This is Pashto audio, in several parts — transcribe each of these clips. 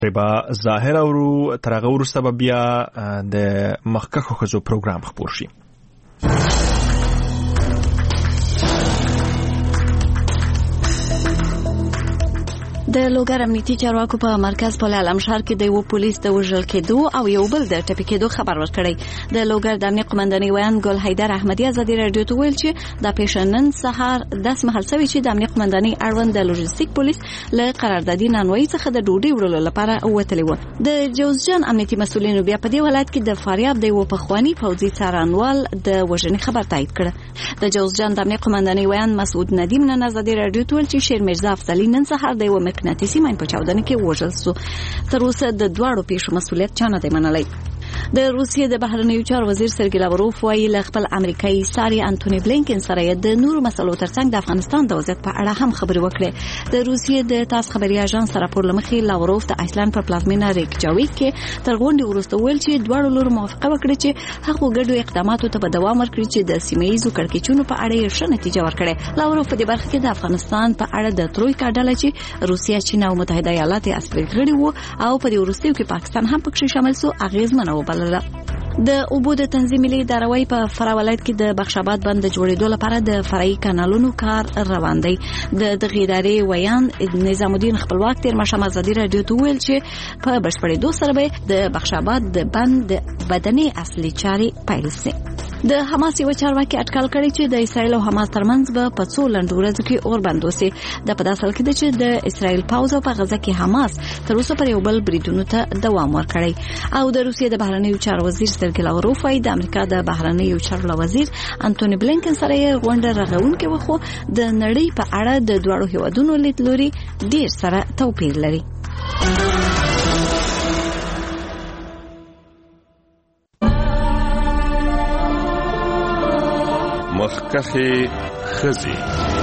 با ظاهر او ترغه ورسته به بیا د مخکخو خزو پروګرام خبر شي. د لوګر امنیتي چارواکو په مرکز په علمشهر کې د یو پولیس د وژل کېدو او یو بل د ټپي کېدو خبر ورکړی. د لوګر د امنیت قومندانۍ ویان ګل حیدر احمدی ازادي رادیو ته ویل چې د پیشنن سهار داس محل سوي چې د امنیت قومندانۍ اړوند د لوجستیک پولیس له قراردادي نانوي څخه د ډوډۍ وړلو لپاره وتلی و. د جوزجان امنیتي مسولینو بیا په دې ولایت کې د فاریاب د یو پخوانی فوجي څارنوال د وژنې خبر تایید کړ. د جوزجان د امنیت قومندانۍ ویان مسعود ندیم نن ازادي رادیو ته ویل چې شیر مرزا افضلی نن سهار د یو مقناطیسي ماین په چاودنه کې وژل شو. تر اوسه د دواړو پیښو مسؤلیت چا نه دی منلی. د روسیې د بهرنیو چارو وزیر سرګی لاوروف وايي له خپل امریکایي ساري انټونی بلینکن سره د نورو مسلو ترڅنګ د افغانستان د وضعیت په اړه هم خبرې وکړې. د روسیې د تاس خبري اژانس راپور لمخې لاوروف د آیسلند په پلازمینه ریکجاویک کې تر غونډې وروسته ویل چې دواړو لورو موافقه وکړه چې هغه ګډو اقداماتو ته دوام ورکړي چې د سیمه‌ایزو کړکېچونو په اړه یې ښه نتیجه ورکړي. لاوروف په دې برخه کې د افغانستان په اړه د ترویکا ډله چې روسیا، چین او متحده ایالات یې اصلي غړي وو او په دې وروستیو کې پاکستان هم پکې شامل شو اغیزمنه وبلله. د اوبو د تنظیم ملي ادارې په فرا ولایت کې د بخشاباد بند جوړېدو لپاره د فرعي کانالونو کار روان دی. د دغه ادارې ویان نظام الدین خپلواک تیر ماښام ازادي رادیو ته ویل چې په بشپړېدو سره به د بخشاباد د بند بدني اصلي چارې پیل شي. د حماس یو چارواکي اټکل کړی چې د اسرایل او حماس ترمنځ به په څو لنډو ورځو کې اور بند وشي. د په داسل کې چې د اسرایل پاوځ په غزه کې حماس تر اوسه پر یو بل بریدونو ته دوام ورکړی. او د روسیې د بهرنیو چارو وزیر سرګی لاوروف وايي د امریکا د بهرنیو چارو وزیر انټونی بلینکن سره یې غونډه رغونکې وخو د نړۍ په اړه د دواړو هیوادونو لیدلوري ډیر سره توپیر لري. مخکخي خزي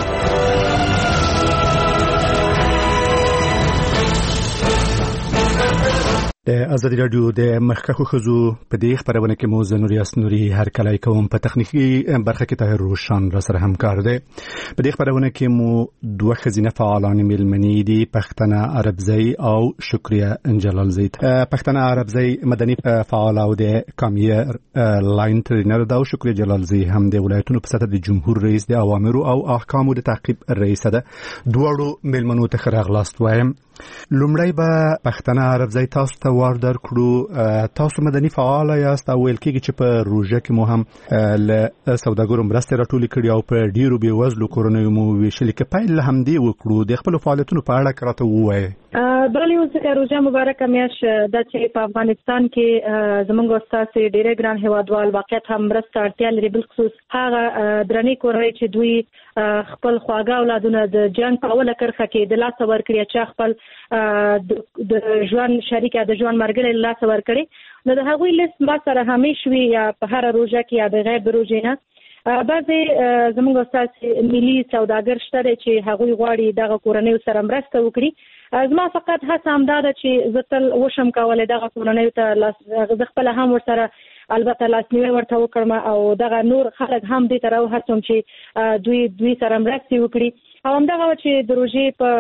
د ازادي رادیو د مخکخو خزو په دې خبرونه کې مو زنوریاس نوري هر کله کوم په تخنیکی برخه کې طاهر روشن را سره همکار دی. په دې خبرونه کې مو دوه خزینه فعالان ملمنی دي، پښتنه عربزی او شکریه جلالزی. پښتنه عربزی مدني فعال او د کامیر لاین ټرینر دا او شکریه جلالزی هم د ولایتونو په سطح د جمهور رئیس د اوامر او احکام د تعقیب رئیس ده. دوړو ملمنو ته خراغلاست وایم. لومړی به پښتنه عربزی تاسو ته واردر کړو. تاسو مدني فعال یاست او ویل کېږي چې په روژه کې مو هم له سوداګرو مرستې راټولې کړې او په ډیرو بېوزلو کورنیو مو ویشلې. که پیل همدې وکړو د خپلو فعالیتونو په اړه راته ووایئ. بلې اوس روژه مبارکه میاشت ده چې په افغانستان کې زموږ استاد ډېر ګران هیوادوال واقعیت هم مرسته اړتیا لري، بالخصوص هغه درنې کورنۍ چې دوی خپل خواږه اولادونه د جنګ په اوله کرښه کې د لاسه ورکړي، چې خپل د ژوند شریکه د ژوند مرګري له لاسه ورکړي. نو د هغوی لیست ما سره همیشه وي، یا په هر روژه کې یا بغیر د روژې نه. بعضې زموږ استاد ملي سوداګر شته چې هغوی غواړي دغه کورنیو سره مرسته وکړي. زما فقط هڅه همدا ده چې زه تل وشم کولی دغه کورنیو ته زه خپله هم ورسره البته لاسنیوی ورته وکړم او دغه نور خلک هم دې ته راوهڅوم چې دوی سره مرستې وکړي. او همدغه چې د روژې په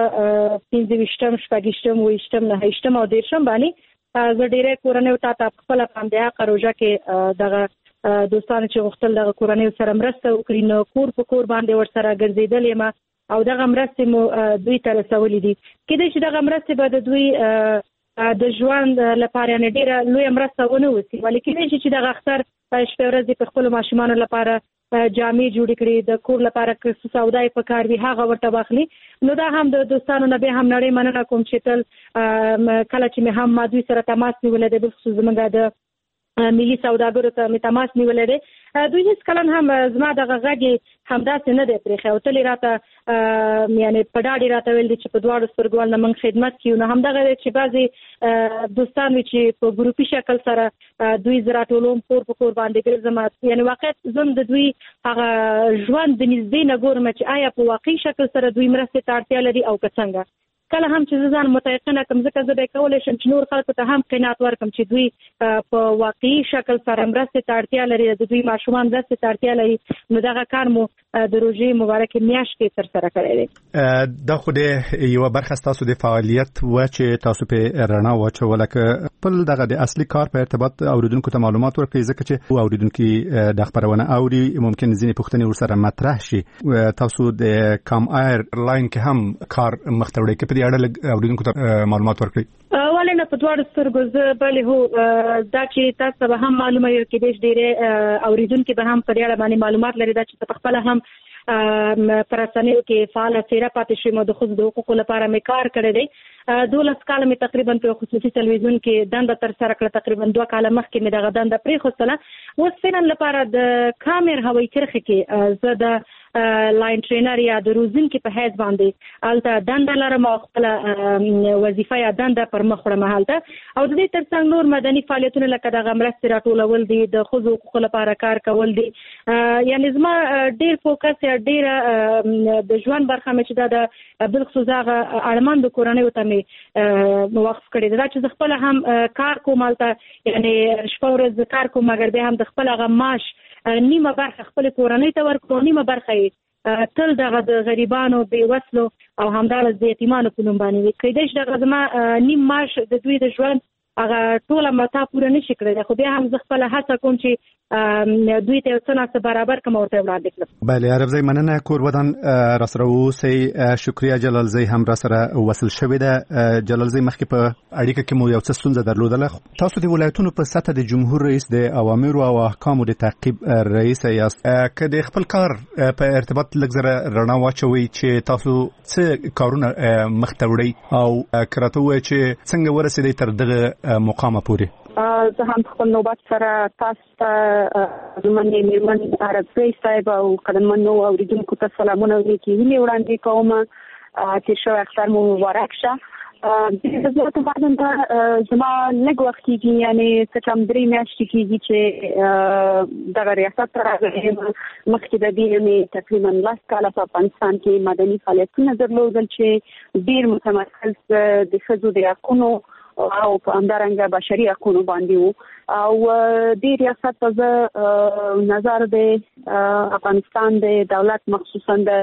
25 شپږیشتم 28 29 او 30 باندې زه ډېری کورنیو ته خپله په همدې حقه روژه کې دغه دوستانو چې غوښتل دغه کورنیو سره مرسته وکړي نو کور په کور باندې ورسره ګرځېدلې یم او دغه مرستې مو دوی ته رسولې دي. کېدای شي دغه مرستې به د دوی د ژوند لپاره یعنې ډېره لویه مرسته ونه وسي، ولې کېدای شي چې دغه اختر شپې ورځې په خپلو ماشومانو لپاره جامې جوړې کړي، د کور لپاره که سودا یې په کار وي هغه ورته واخلي. نو دا هم د دوستانو نه بیا هم نړۍ مننه کوم چې تل کله چې مې هم ما دوی سره تماس نیولی دی، بالخصوص زموږ د ملي سوداګرو ته مې تماس نیولی دی. دوی هیڅ کله هم زما دغه غږ همداسې نه دی پرېښی او تل یې راته یعنې په ډاډ یې راته ویل دي چې په دواړو سترګو نه موږ خدمت کوو. نو همدغه دی چې بعضې دوستان وي چې په ګروپي شکل سره دوی زه راټولوم، کور په کور باندې ګرځم. یعنې واقعیت زه د دوی هغه ژوند د نږدې نه ګورم چې آیا په واقعي شکل سره دوی مرستې ته اړتیا لري او که څنګه. کله هم چې زه ځان متيقنه کړم ځکه زه به کولی شم چې نور خلکو ته هم قناعت ورکړم چې دوی په واقعي شکل سره مرستې ته اړتیا لري، د دوی ماشومان مرستې ته اړتیا لري. نو دغه کار مو د روزي مبارک میاشت کې ترسره کړی دی. دا خو د یو برخه تاسو د فعالیت و چې تاسو په رڼا واچول ک خپل دغه د اصلي کار په ارتباط اوریدونکو ته معلومات ورکړي ځکه چې اوریدونکو د خبرونه اوري ممکن ځینې پوښتنې ورسره مطرح شي. تاسو د کام ایر لاین کې هم کار مختوړي کې په دې اړه اوریدونکو ته معلومات ورکړي. ولنه په دوه سترګو زه بلې هو دا چې تاسو به هم معلومه یو کې ډېر اوریدونکو به هم په اړه باندې معلومات لري دا چې په خپل هم پرسنیو کې فعال سیره پاتې شوم د خود د حقوقو لپاره مې کار کړی دی. 12 کال مې تقریبا په خصوصي تلویزیون کې دنده تر سره کړه. تقریبا 2 کال مخکې مې دغه دنده پرې خوستله. اوس فنن لپاره د کامر هوایي کرخه کې زه د لاین ټرینر یا د روزونکو په حیث باندې الته دنده لرم او خپل وظیفه یا دنده پر مخ وړم هلته. او د دې ترڅنګ نور مدني فعالیتونه لکه د مرستې راټولول دي د خود حقوقو لپاره کار کول دي. یعنی زما ډیر فوکس یا ډیر د ژوند برخه مې چې د بالخصوص هغه اړمند کورنۍ ته مې وقف کړی دا چې خپل هم کار کوم الته یعنی شپه ورځ کار کوم مګر به هم د خپل هغه معاش نیمه برخه خپل کورنۍ ته ورکوم نیمه برخه تل دغه د غریبانو بیوسلو او همدارس د یتیمانو په نوم باندې کېدای شي دغه زما نیم معاش د دوی د ژوند هغه ټول متا پوره نشي کړی خو بیا هم خپل هڅه کوم چې دوی ته څنګه برابر کوم ورته وړاندې کړم. بله عربزی مننه کور ودان را سره اوسئ. شکریه جلالزی هم را سره وصل شوې ده. جلالزی مخکې په اړیکه کې مو یو څه ستونزه درلودله. تاسو د ولایتونو په سطح د جمهور رئیس د اوامرو او احکامو د تعقیب رئیس یاست. که د خپل کار په ارتباط لږ زره رڼا واچوي چې تاسو څه کارونه مخته وړئ او کراته وایي چې څنګه ورسېدئ تر دغه مقامه پورې. زه هم خپل نوبت سره تاسو ته زمونږ میرمن عربزی صاحب او قدرمنو اوریدونکو ته سلامونه او نیکې هیلې وړاندې کوم چې شو اختر مو مبارک شه. د زیاتو بعدن ته زما لږ وخت کېږي یعنی څه کم 3 میاشتې کېږي چې دغه ریاست ته راغلې یم. مخکې د دې مې تقریبا 10 کاله په افغانستان کې مدني فعالیتونه درلودل چې ډېر متمرکز د ښځو د حقونو او په همدارنګه بشري حقوقو باندې وو او د ریاست په نظر د افغانستان د دولت مخصوصا د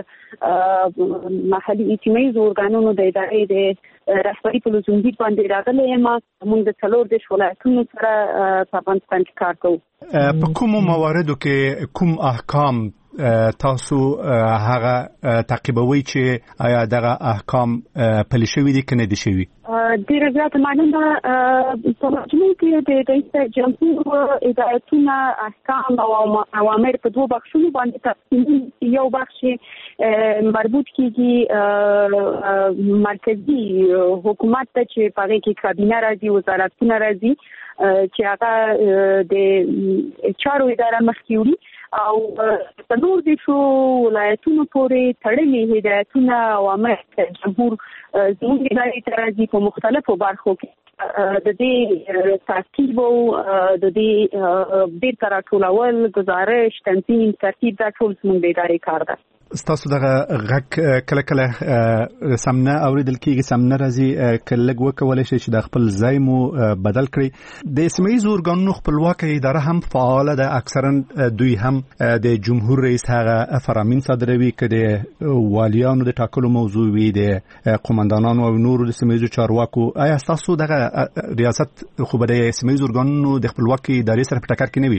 محلي اجتماعي ارګانونو د ادارې د رهبري په لزومدید باندې راغلي یم. موږ د 4 ولایتونو سره په افغانستان کې کار کوو. په کوم مواردو کې کوم احکام تاسو هغه تعقیبوي چې آیا دغه احکام پلي شوي دي که نه دي شوي؟ ډېر زیات معلوم ده په مجموع کې د رئیس جمهور هدایتونه احکام او اوامر په 2 بخشونو باندې تقسیم. یو بخش مربوط کیږي مرکزی حکومت ته چې په هغه کې کابینه راځي وزارتونه راځي چې هغه د چارو اداره مخکې وړي او په نور د شو ولایتونو پورې تړلي هدایتونه او امر جمهور زموږ ادارې ته راځي په مختلفو برخو کې د دې تعقیب او د دې بیرته راټولول گزارش تنظیم ترتیب دا ټول زموږ د ادارې کار ده. ستاسو دغه غږ کله کله سمنه اوریدل کیږي سمنه راځي کله لږ وکولای شي چې د خپل ځای مو بدل کړي. د سیمه ییزو ارګانونو خپلواکه اداره هم فعال ده. اکثرا دوی هم د جمهور رئیس هغه فرامین صادروي که د والیانو د ټاکلو موضوع وي د قومندانانو او نورو د سیمه ییزو چارواکو. آیا تاسو دغه ریاست خو به د سیمه ییزو ارګانونو د خپلواکي ادارې سره په ټکر کې نه وي؟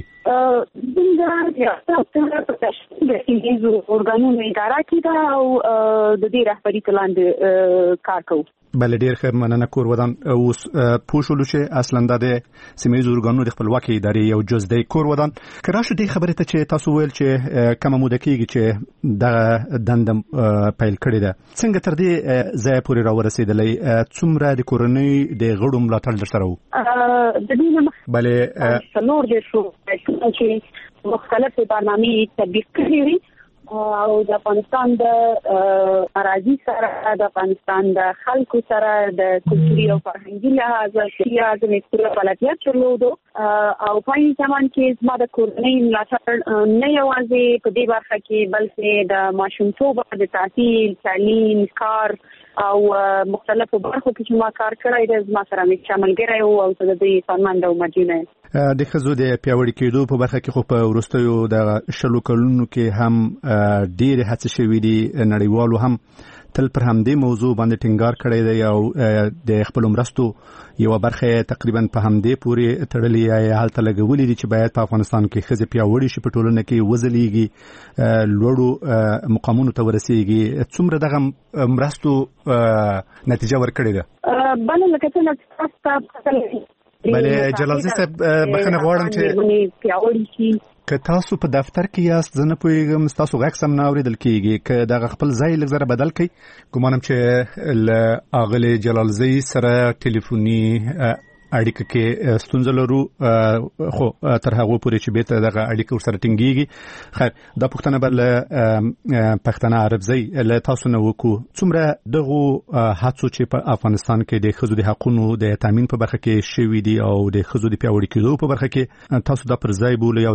د ریاست په تشکیل د سیمه ییزو ارګانونو اداره کې دا او د دې رهبري تلاندې کار کوو. بله ډېر ښه مننه کور ودان. اوس پوه شولو چې اصلا د سیمه ییزو ارګانونو د خپلواکۍ ادارې یو جز دی. کور ودان که راشو دې خبرې ته چې تاسو ویل چې کومه موده کېږي چې دغه دنده پیل کړې ده څنګه تر دې ځایه پورې راورسېدلی؟ څومره د کورنۍ د غړو ملاتړ در سره و؟ د دې نه مخکې بله 4 چې مختلفې برنامې تطبیق کړې وي او د افغانستان د اراضي سره د افغانستان د خلکو سره د کلتوري او فرهنګي لحاظ مختلف فعالیت درلودو او په یوه زمان کې زما د کورنۍ ملاتړ نه یوازې په دې برخه کې بلکې د ماشومتوب د تحصیل تعلیم کار او مختلفو برخو کې چې ما کار کړی دی زما سره مې شاملګری وو او زه د دې فرمانده او مدینه د ښځو د پیاوړي کېدو په برخه کې خو په وروستیو د شلو کلونو کې هم ډېرې هڅې شوې دي نړیوالو هم تل پر همدې موضوع باندې ټینګار کړی دی او د خپل مرستو یو برخه تقریبا په همدې پورې تړلې هلته لګولې دي چې باید په افغانستان کې ښځې پیاوړي شي په ټولنه کې وځلېږي لوړو مقامونو ته ورسېږي څومره دغه مرستو نتیجه ورکړې ده بله لکه څنګه بلې جلالزی صاحب بخښنه غواړم چې پیاوړي شي که تاسو په دفتر کې یاست زه نه پوهېږم ستاسو غږ سم نه اورېدل کېږي که دغه خپل ځای لږ زره بدل کړئ ګمانم چې له اغلې جلالزی سره ټلیفوني اړیکه کې ستونزه لرو خو تر هغه پورې چې بیرته دغه اړیکه ورسره ټینګېږي خیر دا پوښتنه به له پښتانه عربزی له تاسو نه وکړو څومره دغو هڅو چې په افغانستان کې د ښځو د حقونو د تامین په برخه کې شوي دي او د ښځو د پیاوړي کېدو په برخه کې تاسو دا پر ځای بولئ او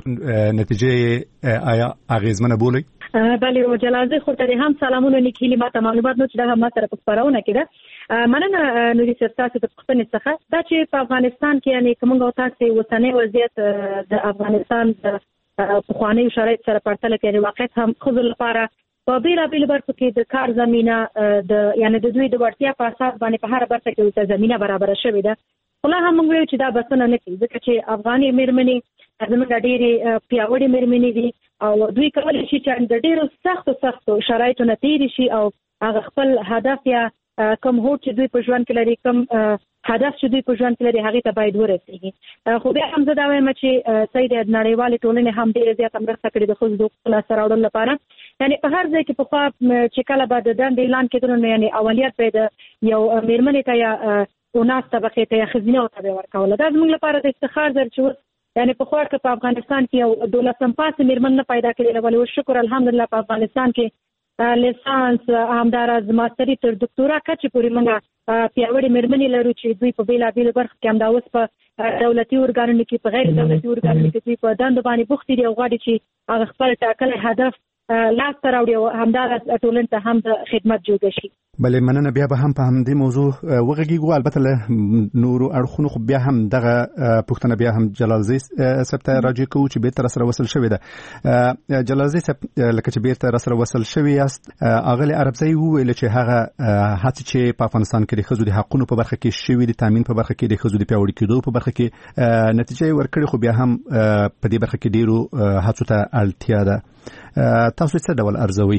نتیجه آیا اغېزمنه بولئ بله جلالزی خو ته هم سلامونه نیکهیلې ماته معلومات نو چې دا هم ما سره په خپرونه کې ده مننه نوري صاحب تاسو د پوښتنې څخه دا چې په افغانستان کې یعنی کومه تاسو وسنۍ وضعیت د افغانستان د پخوانی شرایط سره پرتله کوي واقعیت هم خپل لپاره په بیلابیل برخو کې د کار زمينه د یعنی د دوی د ورتیا په اساس باندې په هر برخه کې د زمينه برابر شوې ده خو هم موږ ویل چې دا بسنه نه کوي ځکه چې افغاني مېرمنې زموږ ډېری پیاوړي مېرمنې دي او دوی کولای شي چې د ډېرو سختو شرایطو نه تېرې شي او هغه خپل هدف یا کوم هوډ چې دوی په ژوند کې لري کوم هدف چې دوی په ژوند کې لري هغه ته باید ورسیږي خو بیا هم زه دا وایم چې سید نړیوالې ټولنې هم ډېر زیات مرسته کړې د ښځو د حقوقو لاسته راوړلو لپاره یعنی په هر ځای کې په خوا چې کله به د دندې اعلان کېدلو نو یعنی اولیت به د یو مېرمنې ته یا اوناس طبقې ته یا ښځینه ته به ورکوله دا زموږ لپاره د افتخار ځای چې یعنی په خوا کې په افغانستان کې یو 12 پاسه مېرمن نه پیدا کړې ولې شکر الحمدلله په افغانستان کې لیسانس همداراز ماستری تر ډاکټورا کچې پورې موږ پیاوړي مېرمنې لرو چې دوی په بیلابیل برخو کې هم دا اوس په دولتي ارګانونو کې په غیر دولتي ارګانونو کې دوی په دندو باندې بوختې دي او غواړي چې هغه خپل ټاکلي هدف لاس ته راوړي او همداراز ټولنې ته هم د خدمت جوړ شي بلې مننه بیا به هم په همدې موضوع وغږیږو البته له نورو اړخونو خو بیا هم دغه پوښتنه بیا هم جلالزی صاحب ته راجع کوو چې بیرته سره وصل شوې ده جلالزی صاحب لکه چې بیرته سره وصل شوې یاست اغلې عربزی وویل چې هغه هڅې چې په افغانستان کې د ښځو د حقونو په برخه کې شوي دي تامین په برخه کې د ښځو د پیاوړي کېدو په برخه کې نتیجه ورکړي خو بیا هم په دې برخه کې ډیرو هڅو ته اړتیا ده تاسو څه ډول ارزوي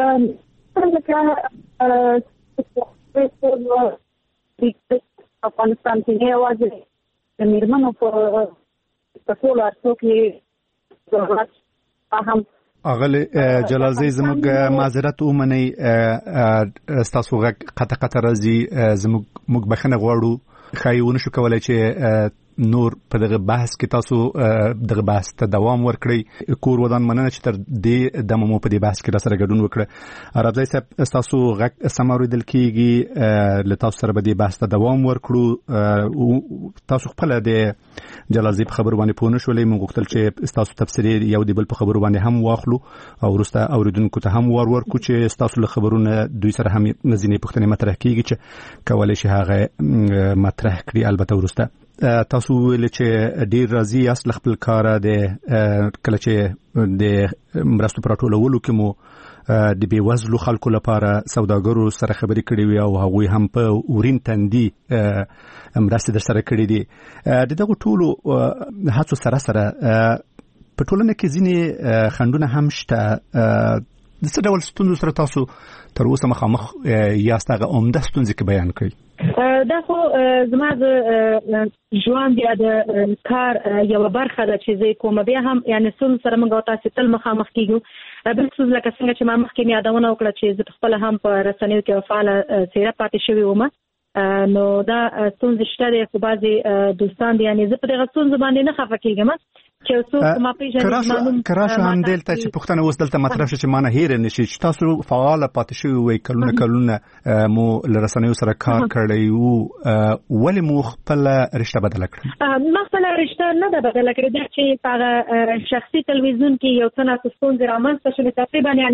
افغانستان کې یوازې د میرمنو په ټول ارزو کې هم اغلې جلالزی زموږ معذرت ومنئ ستاسو غږ قطع راځي موږ بخښنه غواړو ښایي ونشو کولی چې نور په دغه بحث کې تاسو دغه بحث ته دوام ورکړئ کور ودان مننه چې تر دې دمه مو په دې بحث کې راسره ګډون وکړه عربزی صاحب تاسو غږ سم اورېدل کېږي له تاسو سره به دې بحث ته دوام ورکړو تاسو خپله د جلالزی په خبرو باندې پوه نه شولئ موږ غوښتل چې ستاسو تفسیر یو د بل په خبرو باندې هم واخلو او وروسته اورېدونکو ته هم ورکړو چې ستاسو له خبرونه دوی سره هم ځینې پوښتنې مطرح کېږي چې کولی شي هغه مطرح کړي البته وروسته تاسو ویل چې ډیر راضي یاست له خپل کاره د کله چې د مرستو پر ټولولو کې مو د بیوزلو خلکو لپاره سوداګرو سره خبرې کړې وي او هغوی هم په اورین تندي مرستې در سره کړې دي د دغو ټولو هڅو سره سره په ټولنه کې ځینې خنډونه هم شته د څه ډول ستونزو سره تاسو تر اوسه مخامخ یاست هغه عمده ستونزې کې بیان کړئ دا خو زما د ژوند یا د کار یو برخه ده چې زه کوم بیا هم یعنی څون سره موږ تاسو تل مخامخ کیږو بالکل لکه څنګه چې ما مخکې می یادونه وکړه چې زه خپل هم په رسنیو کې فعال څیره پاتې شوی وم نو دا ستونزې شته د خو بعضي دوستان دي یعنی زه په دغه ستونزې باندې نه خفه کیږم چې څوک ما پیژنې معلوم کراشه هم دلته چې پښتنه وس دلته مطرح شي چې ما نه هیر نشي چې تاسو فعال پاتې شوی وي کلونه مو لرسنیو سره کار کړی وو ولې مو خپل رشته بدل کړه ما خپل رشته نه ده بدل کړې چې په شخصي تلویزیون کې یو څه نه ستونزې رامنځته شوې تقریبا یعنی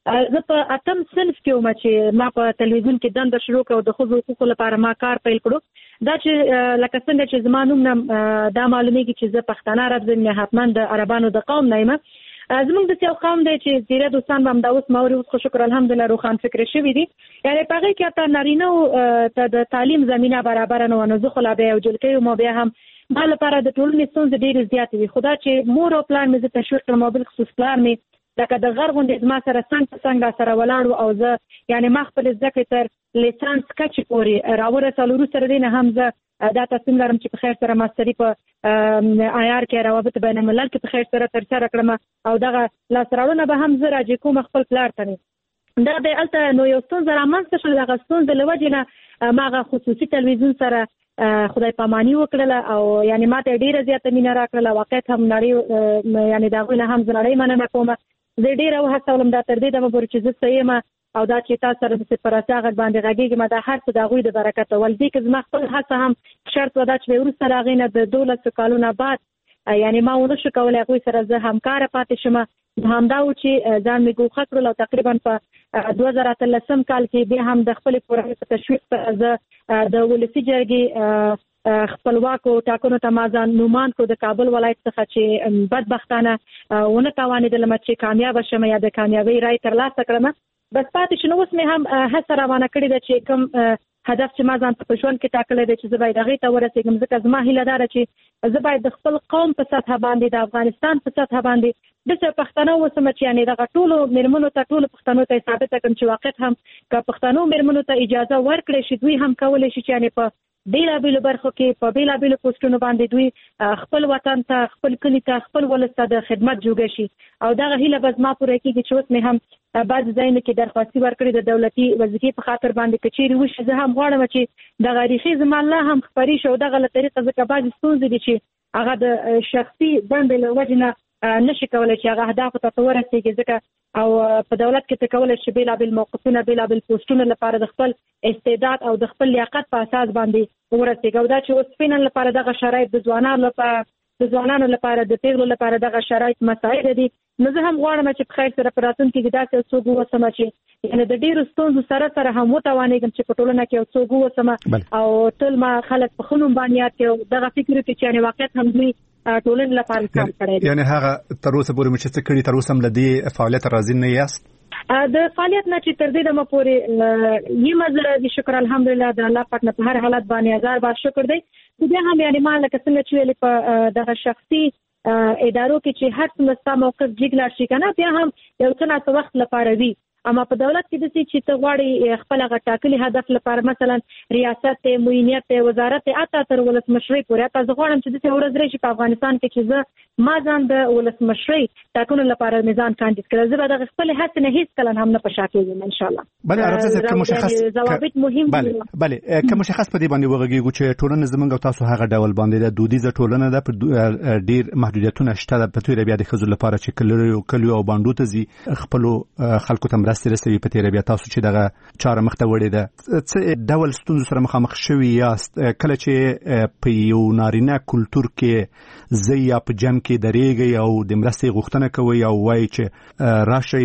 زه په اتم صنف کې وم چې ما په تلویزیون کې دنده شروع کړه د ښځو حقوقو لپاره ما کار پیل کړو دا چې لکه څنګه چې زما نوم نه دا معلومیږي چې زه پښتانه عرب یم حتما د عربانو د قوم نه یم زموږ د یو قوم دی چې زیره دوستان به همدا اوس موري اوس خو شکر الحمدلله روښان فکر شوي دي یعنې په هغې کې حتی نارینهو ته د تعلیم زمینه برابره نه وه نو زه خو لا بیا یو جلکۍ وم او بیا هم ما لپاره د ټولنې ستونزې ډېرې زیاتې وي خو دا چې مور او پلار مې زه تشویق کړم او بالخصوص پلار مې لکه د غر غوندې زما سره څنګ په څنګ راسره ولاړ او زه یعنې ما خپلې زده کړې تر لیسانس کچې پورې راورسولو وروسته د دې نه هم زه دا تصمیم لرم چې په خیر سره ماستري په IR کې روابط بین الملل کې په خیر سره ترسره کړم او دغه لاسته راوړنه به هم زه راجع کوم خپل پلار ته دا د هلته نو یو ستونزه رامنځته شوه دغه ستونزې له وجې نه ما هغه خصوصي تلویزیون سره خدای پاماني وکړله او یعنې ما ته ډېره زیاته مینه راکړله واقعیت هم نړۍ یعنې د هغوی نه هم زه نړۍ مننه کوم زه ډېره وهڅولم دا تر دې دمه پورې چې زه صحیح یم او دا چې تاسو سره داسې په راسته غږ باندې غږېږم دا هر څه د هغوی د برکته ول دې کې زما خپل هڅه هم شرط وه دا چې وروسته د هغې نه د 12 کالونه بعد یعنې ما ونه شو کولی هغوی سره زه همکاره پاتې شم همدا و چې ځان مې ګوښه کړل او تقریبا په 2013 کال کې بیا هم د خپلې کورنۍ په تشویق سره زه د ولسي جرګې خپلواکو ټاکنو ته ما ځان نومان کړو د کابل ولایت څخه چې بدبختانه ونه توانېدلم چې کامیابه شم یا د کامیابۍ رای ترلاسه کړم بس پاتې شو نو اوس مې هم هڅه روانه کړې ده چې کوم هدف چې ما ځان په ژوند کې ټاکلی دی چې زه باید هغې ته ورسېږم ځکه زما هیله دا ده چې زه باید د خپل قوم په سطحه باندې د افغانستان په سطحه باندې داسې پښتانه اوسم چې یعنې دغه ټولو مېرمنو ته ټولو پښتنو ته یې ثابته کړم چې واقعیت هم که پښتنو مېرمنو ته اجازه ورکړی شي دوی هم کولی شي چې یعنې په بیلابیلو برخو کې په بیلابیلو پوسټونو باندې دوی خپل وطن ته خپل کلي ته خپل ولس ته د خدمت جوګه شي او دغه هیله به زما پوره کېږي چې اوس مې هم بعض ځایونو کې درخواستي ورکړې د دولتي وظیفې په خاطر باندې که چیرې وشي زه هم غواړم چې دغه ریښې زما لا هم خپرې شي او دغه له طریقه ځکه بعضې ستونزې دي چې هغه د شخصي دندې له وجې نه نشي کولی چې هغه اهدافو ته ورسېږي ځکه او په دولت کې ته کولی شي بیلابیل موقفونه بیلابیل پوسټونه لپاره د خپل استعداد او د خپل لیاقت په اساس باندې ورسېږي او دا چې اوس فعلا لپاره دغه شرایط د ځوانانو لپاره د پیغلو لپاره دغه شرایط مساعد دي نو زه هم غواړم چې په خیر سره په راتلونکي کې داسې څوک ووسم چې یعنې د ډېرو ستونزو سره هم وتوانېږم چې په ټولنه کې یو څوک ووسم او ټول ما خلک په ښه نوم باندې یاد کړي دغه فکر وکړي چې یعنې واقعیت هم دوی ټولنې لپاره کار کړی دی یعنې هغه تر اوسه پورې مو چې څه کړي تر اوسه هم له دې فعالیت راضي نه یاست د فعالیت نه چې تر دې دمه پورې یم زه د شکر الحمدلله د الله پاک نه په هر حالت باندې هزار بار شکر دی خو بیا هم یعنې ما لکه څنګه چې ویلې په دغه شخصي ادارو کې چې هر څومره ستا موقف جګ لاړ شي که نه بیا هم یو څه ناڅه وخت لپاره وي اما په دولت کې داسې چې ته غواړې خپل هغه ټاکلي هدف لپاره مثلا ریاست دی معینیت دی وزارت دی حتی تر ولسمشرۍ پورې حتی زه غواړم چې داسې ورځ راشي په افغانستان کې چې زه ما ځان د ولسمشرۍ ټاکنو لپاره مې ځان کاندید کړی زه به دغه خپلې هڅې نه هیڅکله هم نه په شا کېږم انشاءالله بله عربزه که مشخص ضوابط مهم بله که مشخص په دې باندې وغږېږو چې ټولنه زموږ او تاسو هغه ډول باندې ده دودیزه ټولنه ده پر ډېر محدودیتونه شته ده په تویره بیا د ښځو لپاره چې کلیو او بانډو ته ځي خپلو خلکو ته مرستې رسوي په تیره بیا تاسو چې دغه چاره مخ ته وړې ده څه ډول ستونزو سره مخامخ شوي یاست کله چې په یو نارینه کلتور کې زه یا په جمع کې درېږئ او د مرستې غوښتنه کوئ او وایي چې راشئ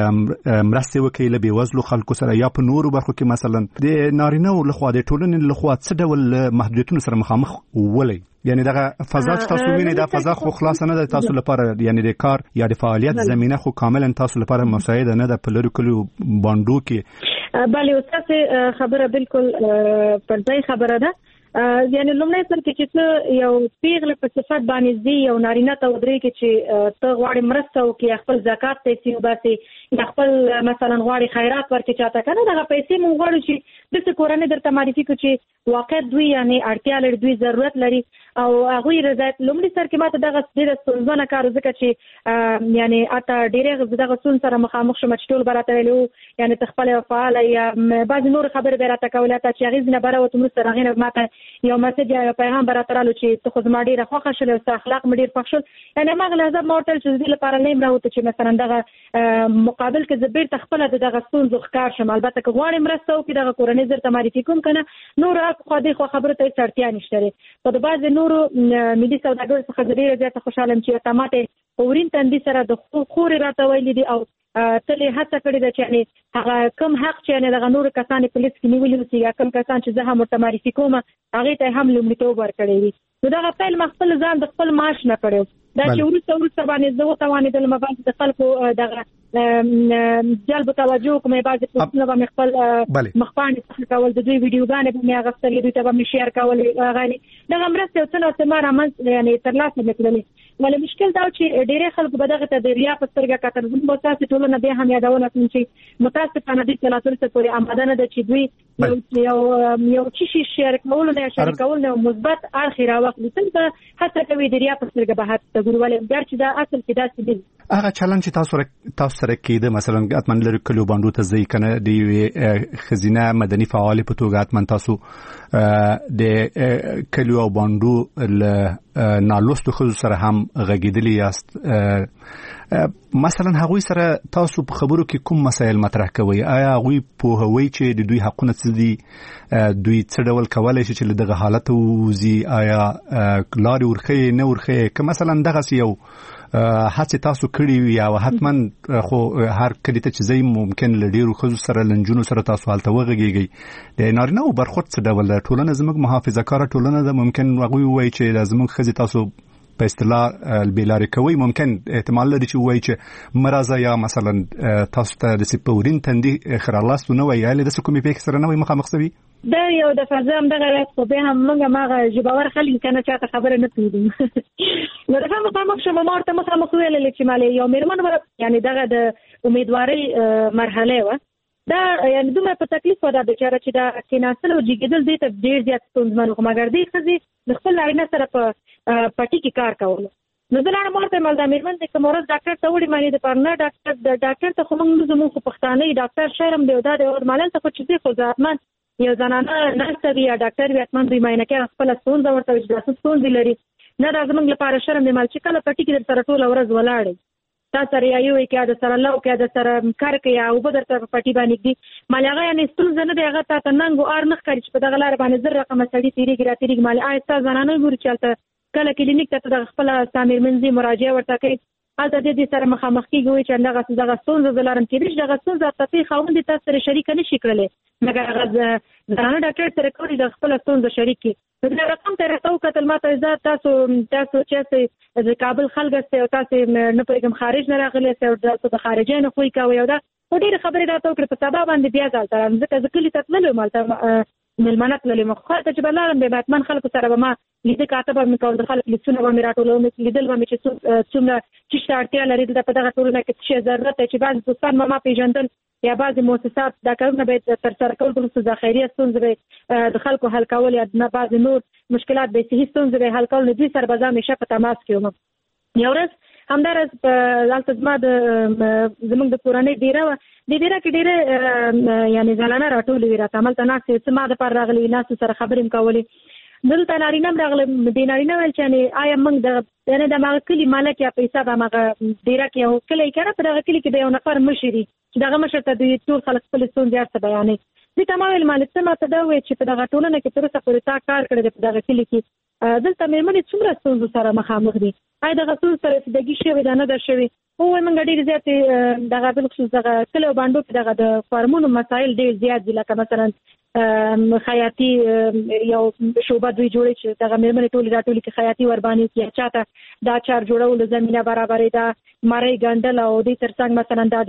مرستې وکړئ له بېوزلو خلکو سره یا په نورو برخو کې مثلا د نارینهو لخوا د ټولنې لخوا څه ډول محدودیتونو سره مخامخ ولئ یعنی دغه فضا چې تاسو وینئ دا فضا خو خلاصه نه ده تاسو لپاره یعنی د کار یا د فعالیت زمینه خو کاملا تاسو لپاره مساعده نه ده په لرو کلیو باندو کې بله استاد خبره بالکل پر ځای خبره ده یعنی لومړی سر کې چې ته یو پیغله په صفت باندې ځي یو نارینه ته ودرېږي چې ته غواړې مرسته وکړې خپل زکات پیسې وباسې یا خپل مثلا غواړې خیرات ورکړې چاته که نه دغه پیسې موږ غواړو چې داسې کورنۍ درته معرفي کړو چې واقعیت دوی یعنې اړتیا لري دوی ضرورت لري او هغوی رضایت لومړي سر کې ما ته دغه ډېره ستونزمنه کار ځکه چې یعنې حتی ډېرې دغه ستونزو سره مخامخ شوم چې ټول به راته ویلي وو یعنې ته خپله فعاله یا بعضې نورې خبرې به یې راته کولې حتی چې هغې ځینې به راوتم وروسته د هغې نه ما ته یو مسج یا پیغام به راته رالو چې ته خو زما ډېره خوښه شول او ستا اخلاق مې ډېر خوښ شول یعنې هماغه لحظه ما ورته ویل چې د دې لپاره نه یم راوته چې مثلا دغه مقابل کې زه بېرته خپله د دغه ستونزو ښکار شم البته که غواړې مرسته وکړي دغه کورنۍ زه درته معرفي کوم که نه نورو خوا دې خوا خبرو ته هېڅ اړتیا نشته دی خو د بعضې نورو ملي سوداګرو څخه زه ډېره زیاته خوشحاله یم چې تا ما ته په ورین تندي سره د خورې راته ویلي دي او تلې هڅه کړې ده چې یعنی هغه کم حق چې یعنی دغه نور کسان په لیست کې نیولي وي یا کم کسان چې زه هم ورته معرفي کوم هغه ته هم لومړیتوب ورکړی وي. نو دغه پیل خپل ځان د خپل معاش نه کړو دا چې ورسته باندې زه وتوانېدل مبادئ د خلکو دغه جلب توجه کومه بعض پوښتنه به خپل مخپاڼې کول د دوی ویډیوګانې به مې غوښتلې دوی ته به مې شیر کول غالي دغه مرسته او څنګه سماره من یعنی ترلاسه نکړلې. ولې مشکل دا چې ډېر خلک به دغه ته د ریا په سترګه کتل هم تاسو ټولنه به هم یادونه کوم چې متاسفانه د تلاتور څخه پورې آماده نه ده چې دوی یو شي شیر کول نه شیر کول نه مثبت اخر وخت څنګه حتی کوي د ریا په سترګه به حتی ګورولې بیا چې دا اصل کې داسې دي. هغه چلن چې تاسو سره کېده مثلا اتمن لري کلو باندې ته ځي کنه د خزینه مدني فعال په توګه اتمن تاسو د کلو باندې ل نالوستو خو سره هم غږیدلی یاست مثلا هغوی سره تاسو په خبرو کې کوم مسایل مطرح کوي؟ آیا هغوی په هوی چې د دوی حقونه څه دي دوی څه ډول کولای شي چې دغه حالت وزي؟ آیا لاري ورخه نه ورخه که مثلا دغه یو هڅه تاسو کړی وي او حتمن خو هر کله ته چې زي ممکن لډیرو خو سره لنجونو سره تاسو حالت وغږیږي د نارینه او برخورد څه ډول ټولنه زموږ محافظه کار ټولنه ده ممکن هغه وایي چې لازم خزي تاسو په اصطلاح البلاري کوي ممکن احتمال لري چې وایي چې مرزه یا مثلا تاسو ته د سپورین تندي خرالست نو وایي له د کومې په سره نه وي مخامخ سوي دا یو د فزام دغه خو به هم موږ ماغه جباور خلک کنه چاته خبره نه پیډو نو دا مخامخ شمه مارته مخامخ ویل چې مالې یو میرمن یعنی دغه د امیدواري مرحله و دا یعنی دومره په تکلیف ودا بیچاره چې دا کیناسل او جګیدل دي ته ډیر زیات ستونزمن خو مګر دی خزي د خپل لارینه سره په پټی کې کار کول نو دلته مرته مل د میرمن د کومورز ډاکټر ته وړي مانی د پرنا ډاکټر ته خو موږ زموږ په پښتانه ډاکټر شرم دی دا د مالن ته خو چې خو ځاتمن یو زنانه نرسه یا ډاکټر وي اتمن دوی ماینه کې خپل ستونزه ورته چې تاسو ستونزې لري نه دا زموږ لپاره شرم دی مال چې کله پټی کې سره ټول ورځ ولاړی تاسو سره یو کې د سره لو کې د سره کار کوي او به درته پټی باندې دي مال هغه یعنی ستونزه نه دی هغه ته ننګو ار نه ښکاري چې په دغه لار باندې زر رقم سړی تیریږي را تیریږي مال آیسته زنانه ګوري چلته کله کلینیک ته د خپل سامیر منځي مراجعه ورته کوي حالت دې سره مخامخ کیږي چې دغه ستونزه زلارم کېږي دغه ستونزه ته خوند تاسو سره شریک نه شي کړلې مګر هغه زنانه ډاکټر سره کوي د خپل ستونزه شریکي دا رقم ته راټو کتل ماته تاسو چې د کابل خلک او تاسو نه پرېږم خارج نه راغلي او تاسو د خارجي نه خوې کوي او دا ډېر خبرې راته وکړې په سبا باندې بیا ځل تر ځکه کلی تتلل مالته ملمنات للی مخاطب چې بلارم به باتمن خلک سره به ما لیدل کاتبه مې کول د خلک لیدونه به مې راټولو مې لیدل به مې چې څومره چې اړتیا لري د په دغه ټولنه کې چې ضرورت چې بعض دوستان ما پیژندل یا بعض مؤسسات دا کارونه به تر سره کول د خیریه ستونزې به د خلکو حل کول یا نه بعض نور مشکلات به صحیح ستونزې به حل کول دوی سره به ځم شپه تماس کوم یو ورځ همدارس په زما د زمونږ د کورنۍ ډیره کې ډیره یعنی ځلانه راټولې وي راته عملته ناستې څه ما د پر راغلي ناستو سره خبرې م کولې دلته نارینه م راغلی د نارینه ویل چې آیا موږ یعنې د هغه کلي مالک یا پیسه به هماغه ډیره کې یو کلی که نه په دغه کلي کې به یو نفر مشر وي چې دغه مشر ته دوی ټول خلک خپلې ستونزې هر څه بیانوي دوی ته ما ویل مالک څه ماته دا ووایي چې په دغه ټولنه کې تر اوسه پورې تا کار کړی دی په دغه کلي کې دلته مېرمنې څومره ستونزو سره مخامخ دي آیا دغه ستونزو سره رسیدګي شوې ده نه ده شوې ووایي موږ ډېرې زیاتې دغه بالخصوص دغه کلیو بانډو کې دغه د فارمونو مسایل ډېر زیات دي لکه مثلا خیاطي یو شعبه دوی جوړې چې دغه مېرمنې ټولې راټولې کې خیاطي ورباندې کړي چاته دا چار جوړولو زمینه برابرې ده مرۍ ګنډل او دې ترڅنګ مثلا دا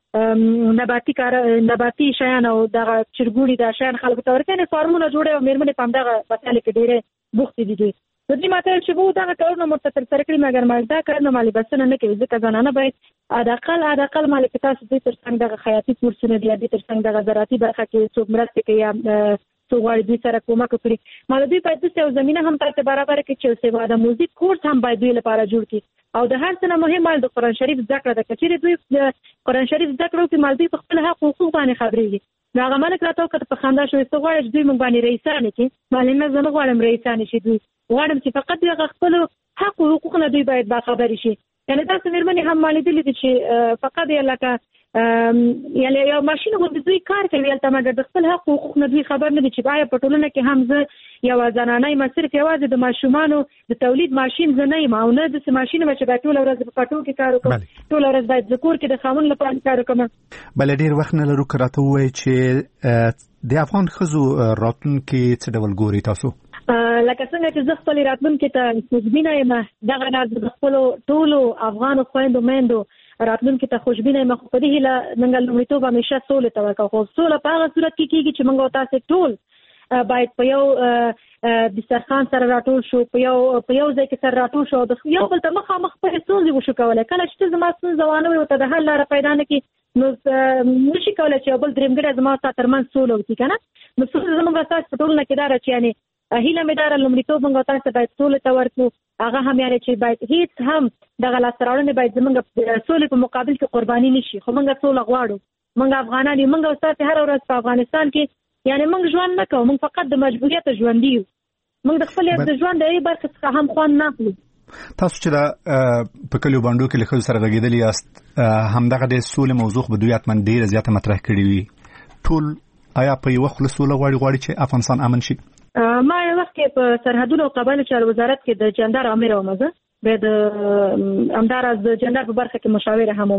د نباتي شیان او دغه چرګوړي د شیان خلکو ته ورکوي فارمونه جوړوي او مېرمنې په همدغه مسایلو کې ډېرې بوختې دي دوی د دې ماته چې وو دغه کارونه مرته تر سره کړي مګر ما دا کارونه مالي بسنه نه کوي ځکه ځانانه باید اقل مالي په تاسو دې ترڅنګ دغه خیاطي کورسونه دي دې ترڅنګ دغه زراعتي برخه کې څوک مرسته کوي یا څو غواړي دوی سره کومک وکړي مال دوی باید د یو زمينه هم تاسو برابر کړي چې سیوا د موزیک کورس هم باید دوی لپاره جوړ کړي او د هر څه نه مهم مال د قرآن شریف ذکر د کچېره دوی قرآن شریف ذکر او کې مال دوی په خپل حق حقوق باندې خبرېږي دا غمانه کړه ته په خندا شوې څو غواړي دوی مونږ باندې رئیسانه کې مال نه زنه غواړم رئیسانه شي دوی غواړم چې فقط دغه خپل حق او حقوق نه دوی باید با خبرې شي یعنی تاسو مېرمنې هم مالې دي چې فقط یې لکه یعنی یو ماشين غوندې دوی کار کوي البته د خپل حقوق نه دوی خبر نه دي چې آیا په ټولنه کې هم زه یو زنانه یم صرف یوازې د ماشومانو د تولید ماشين زه نه یم او نه د ماشين چې باید ټول ورځ په پټو کې کار وکړم ټول ورځ باید ذکر کې د خاوند لپاره کار وکړم. بل ډیر وخت نه لرو کراته وای چې د افغان خزو راتلونکي څه ډول ګوري تاسو؟ لکه څنګه چې زه خپل راتلونکي ته خوشبینه یم دغه د خپل ټولو افغان خويندو میندو راتلونکي ته خوشبینه یم خو په دې هیله موږ لومړیتوب همیشه سولې ته ورکوو خو سوله په هغه صورت کې کېږي چې موږ تاسو ټول باید په یو دسترخوان سره راټول شو په یو ځای کې سره راټول شو د یو بل ته مخامخ په ستونزې وشو کولای کله چې زما ستونزه وانه وي ته د حل لاره پیدا نه کړي نو نشي کولای چې یو بل درېمګړی زما سره ترمنځ سوله وکړي که نه نو ستونزه زموږ تاسو په ټولنه کې دا ده چې یعنې هیله مې دا لومړیتوب موږ تاسو باید سولې ته ورکړو هغه هم یعنې چې باید هیڅ هم دغه لاسته راوړنې باید زموږ سولې په مقابل کې قرباني نشي خو موږ سوله غواړو موږ افغانان یو موږ تاسو هر ورځ په افغانستان کې یعنی موږ ژوند نه کوو موږ فقط د مجبوریت ژوند یو موږ د خپل د ژوند د یوې برخې څخه هم خوند نه اخلو. تاسو چې په کلیو باندې کې له خلکو سره غږیدلی یاست همدغه د سولې موضوع به دوی حتما ډیره زیاته مطرح کړې وي ټول آیا په یو خپل سوله غواړي چې افغانستان امن شي؟ ما یو وخت کې په سرحدونو او قبایلو چارو وزارت کې د جندار امیر وم زه به د همداراز د جندار په برخه کې مشاوره هم وم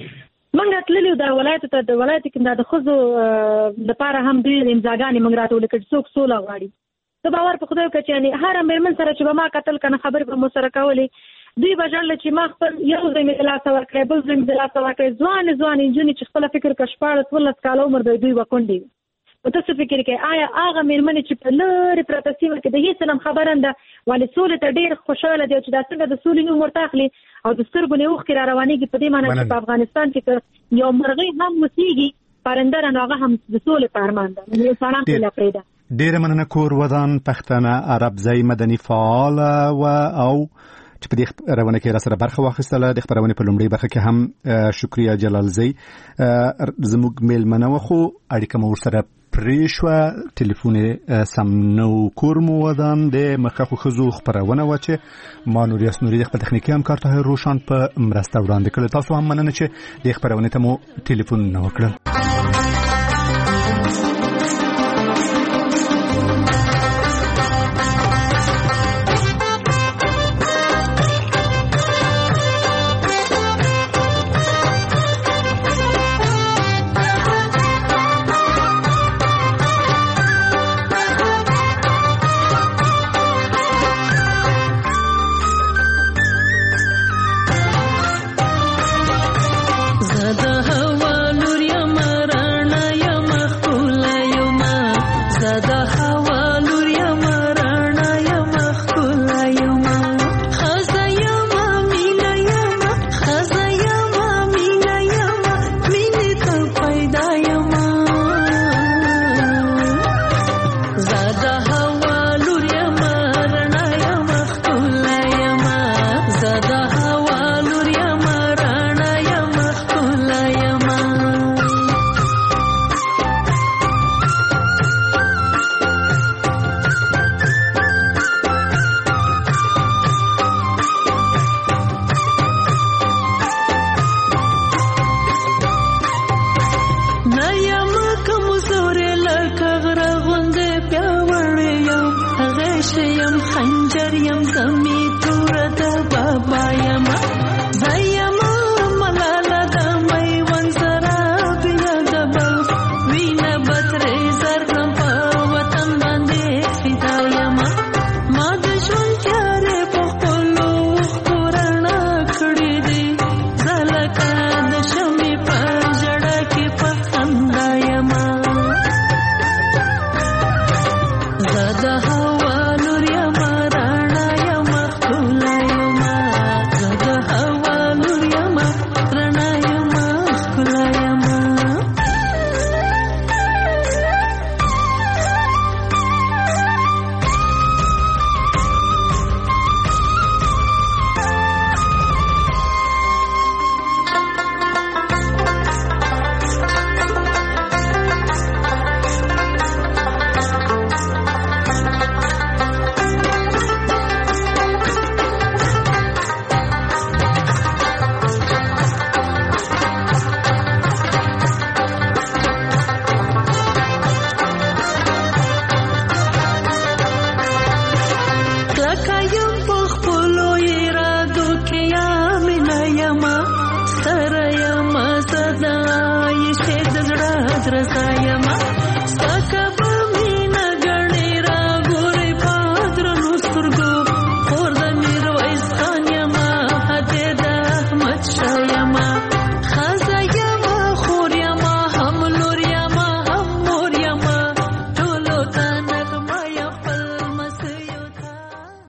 موږ تللي د ولایت ته د ولایت کې د خزو لپاره هم دوی امضاګانې موږ راټول کړې څوک سوله غواړي ته باور په خدای وکړه چې یعنی هر مېرمن سره چې به ما قتل کنه خبرې به مو سره کولې دوی به ژړل چې ما خپل یو ځای مې د لاسه ورکړی بل ځای مې د لاسه ورکړی ځوانې نجونې چې خپله فکر کړه 14 کاله عمر دی دوی به کونډې نو تاسو فکر کوئ آیا هغه مېرمنې چې په لرې پرته سیمه کې د هېڅ هم خبره نه ده ولې سولې ته ډېر خوشحاله دي چې دا څنګه د سولې نوم ورته اخلي او د سترګو نه اوښکې را روانېږي په دې معنی چې په افغانستان کې که یو مرغۍ هم اوسېږي پرنده نو هغه هم د سولې په ارمان ده نو انسانان پرې پرېږده. ډېره مننه کور ودان پښتانه عربزی مدني فعال او چې په دې خبرونه کې را سره برخه واخیستله د خبرونه په لومړۍ برخه کې هم شکریا جلالزی زموږ میلمنه و خو اړیکه مو ورسره پریشوه ټلیفون سم نو کور مو ودان د مخکخو خزو خبرونه و چې ما نور یاسنوري د خپل تخنیکی همکار طاهر روشن په مرسته وړاندې کړل تاسو هم مننه چې د خبرونه ته مو ټلیفون نه وکړل. خنجر یم